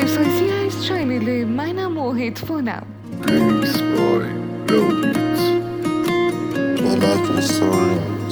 اساسی از چنل منم و هدفونم. Peace boy, no beats. I like the stories.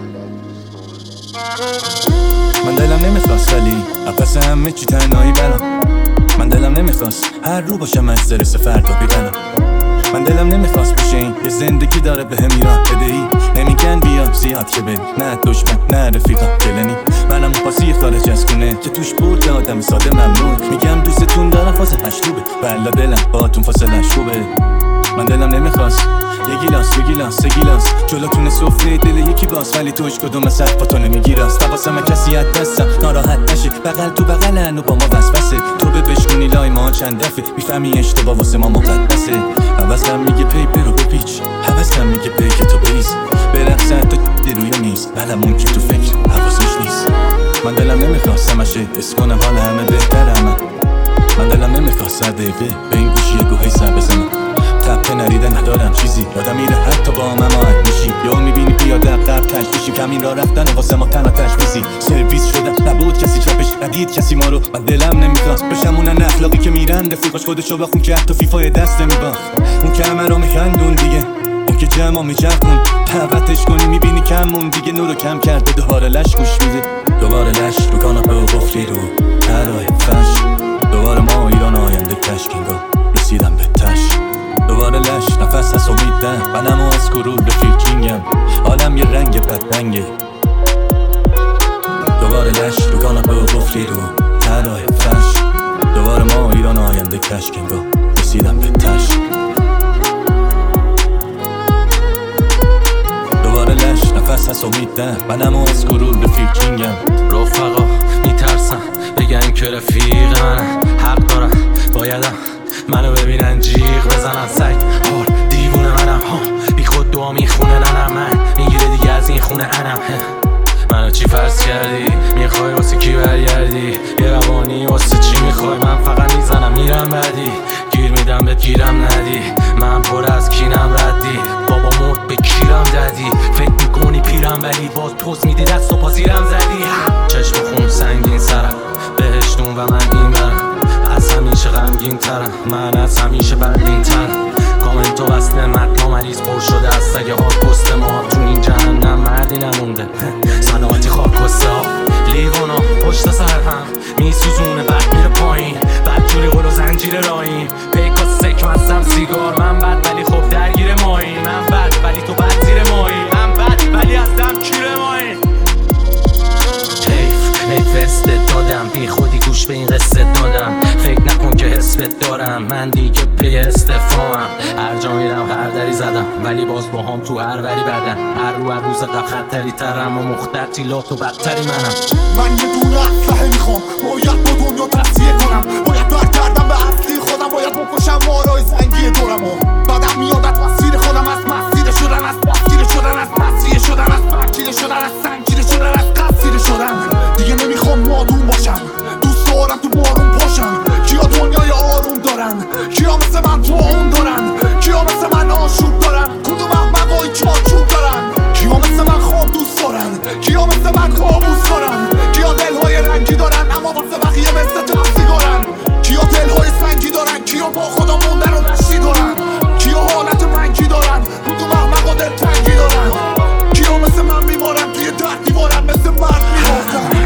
من دلم نمیخواست ولی پس همه چی تنهایی برم. من دلم نمیخواست هر رو باشم از درس فردا بیدنم. من دلم نمیخواست بشه این یه زندگی داره به هم ایران بدهی. نمیگن بیا زیاد که بری، نه دشمن نه رفیقا کلنی. منم پاسی خارج از خونه که توش برد آدم ساده ممنون. میگم دوستتون دارم فاز هشتوبه، بلا دلم باتون فاصلش خوبه. من دلم نمیخواست یه گیلاس یه گیلاس سه گیلاس جلوتون سفره دل یکی باز، ولی توش کدوم صفاتو نمیگیراست. حواسم کسی از دستم ناراحت نشه، بغل تو بغلن و با ما وسوسه. تو به بشکنی لای ما چند دفعه میفهمی اشتباه واسه ما مقدسه. حواسم میگه پی برو بپیچ، حواسم میگه پی که تو بریز برقصن تو روی میز، بلمون که تو فکر حواسش نیست. من دلم نمیخواست همشه حس کنم حال همه بهترم. من دلم نمیخواست هر دقیقه به این گوشی گوهی سر بزنم. تپه نریده ندارم چیزی، یادم میره حتی با هم آهنگ میشی. یا میبینی پیاده عقب کش میشی، کمین را رفتن و واسه ما تنها تشویزی. سرویس شدم نبود کسی چپش، ندید کسی ما رو. من دلم نمیخواست بشم اونن اخلاقی که میرن رفیقاش خودشو باخون که حتی فیفای دست نمیباخت. اون که همه رو میخندون دیگه، اون که جمع میچرخون دعوتش کنی میبینی کمون دیگه. نورو کم کرده دوباره لش گوش میده، دوباره لش رو کاناپه و قفلی رو هرای فش. دوباره ما ایران آینده کشکینگا رسیدم به تش. دوباره لش نفس هست امید ده، منم و از گرور به فیلکینگم. حالم یه رنگ بدرنگه. دوباره لش رو کاناپه و قفلی رو هرای فش. دوباره ما ایران آینده کشکینگا رسیدم به تش. دوباره لش نفس هست امید ده، منم و از گرور به فیلکینگم. رفقا میترسن بگن که رفیق منم، حق دارم بایدم منو ببینن جیغ بزنن. سگ هار دیوونه منم ها، بی خود دعا میخونه ننم. من میگیره دیگه از این خونه انم. منو چی فرض کردی؟ میخوای واسه کی برگردی؟ یه روانی واسه چی میخوای؟ من فقط میزنم میرم بعدی، گیر میدم بهت گیرم ندی. من پر از کینم ردی، بابا مرد به کیرم دادی. فکر میکنی پیرم ولی باز پوز میدی دست و پازیرم زدی. چشم خون سنگین سرم بهشتون و من این برم. از همیشه غمگین ترم، من از همیشه بدین ترم. کامنت و وصل متنا مریض پر شده از سگ هات پست ما. تو این جهنم مردی نمونده، سلامتی خاکسته ها لیوانا پشت سر هم میسوزونه بعد میره پایین. بعد جوری قل و زنجیر راین پیکا سک مستم سیگار. من بد ولی خب درگیر مایی. من بد ولی تو بد زیر مایی. من بد ولی از دم کیر مایی. حیف استت دادم، بی خودی گوش به این قصه دادم. فکر نکن که حسبت دارم، من دیگه پی استفاهم. هر جا میرم هر دری زدم، ولی باز با هم تو هر وری بدن. هر روز خطری ترم و مختر تیلات و بدتری منم. من یه دونه اسلحه میخوام، باید با دنیا تصفیه کنم. باید برگردم به اصلی خودم، باید بکشم مارای زنگی دورمو. بعدم میاد از مسیر خودم، از مسیر شدن، از مسیر شدن، از مسیر شدن، از مسیر شدن، از سنگیر شدن، از قصیر شدن. دیگه نمیخوام نادون باشم، دوست دارم تو بارون پاشم. کیا دنیای آروم دارن؟ کیا مثل من تو اون دارن؟ کیا مثل من آشوب دارن؟ کدوم احمقای چارچوب دارن؟ کیا مثل من خواب دوست دارن؟ کیا مثل من کابوس دارن؟ کیا دلهای رنگی دارن اما واسه بقیه مثل تو سیگارن؟ کیا دلهای سنگی دارن؟ کیا با خدا موندن و نشتی دارن؟ کیا حالت رنگی دارن؟ کدوم احمقا دلتنگی دارن؟ کیا مثل من میمارن توی در دیوارن مثل مرد میمارن؟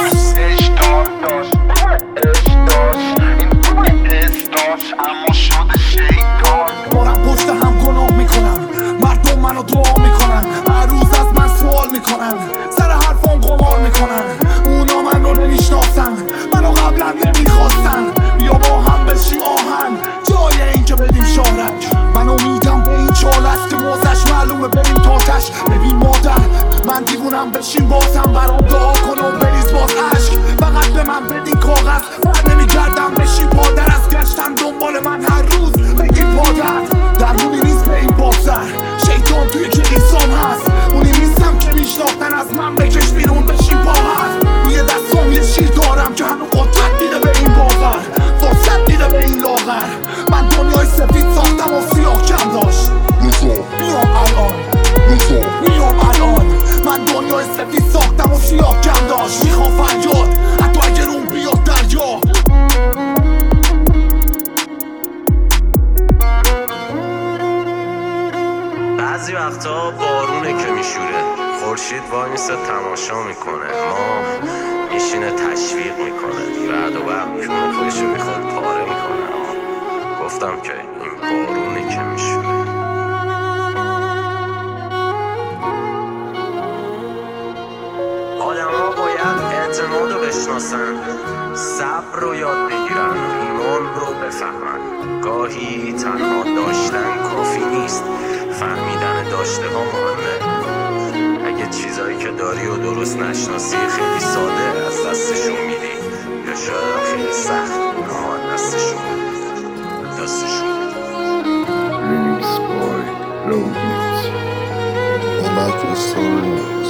اما شده شیطان. بارم پشت هم گناه میکنم، مردم منو دعا میکنن. هر روز از من سوال میکنن، سر حرفام قمار میکنن. اونا من رو نمیشناسن، منو قبلا نمیخواستن. بیا با هم بشیم آهن جای این که بدیم شارک. من امیدم به این چالست که موزش معلومه بریم تاتش. ببین مادر من دیوونم، بشین بازم برام دعا کن و بریز باز عشق. فقط به من بدین کاغذ، من نمیگردم بشین پادر. از گشتن دنبال من هر روز بگی پادر. درمونی نیست به این بازر، شیطان توی کلیسام هست. اونی نیستم که میشناختن، از من بکش بیرون بشین پاهر. روی دستام یه شیر دارم که هنو قدرت میده به این باور، فرصت میده به این لاغر. من دنیای سفید ساختم و سیاه کم داشت. میام الان من دنیای سفید ساختم و سیاه کم داشت. میخوام فریاد حتی اگر اون بیاد دریا. میکنه ما میشینه تشویق میکنه بعد و بعد کونه خودشو میخواد پاره میکنه. گفتم که این بارونی که میشونه آدم ها باید اعتماد رو بشناسن، صبر رو یاد بگیرن، ایمان رو بفهمن. گاهی تنها داشتن کافی نیست، فهمیدن داشته ها مهمه. اگه چیزایی که داری و درست نشناسی خیلی ساده از دستشون میدی، یا شاید خیلی سخت اما از دستشون Remix by Low Beats. I like your story.